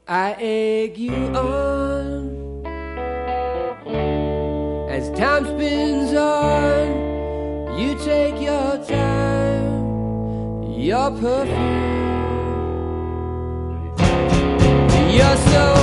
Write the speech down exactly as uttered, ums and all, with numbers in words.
I egg you on as time spins on. You take your time, your perfume. You're so